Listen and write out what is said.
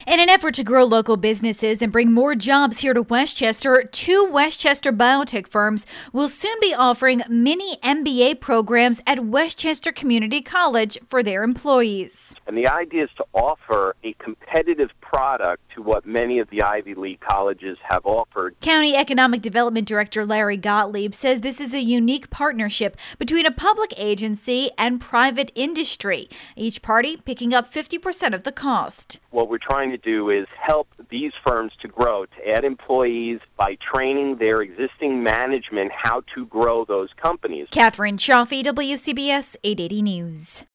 In an effort to grow local businesses and bring more jobs here to Westchester, 2 Westchester biotech firms will soon be offering mini MBA programs at Westchester Community College for their employees. And the idea is to offer a competitive product to what many of the Ivy League colleges have offered. County Economic Development Director Larry Gottlieb says this is a unique partnership between a public agency and private industry, each party picking up 50% of the cost. What we're trying to do is help these firms to grow, to add employees by training their existing management how to grow those companies. Catherine Chaffee, WCBS 880 News.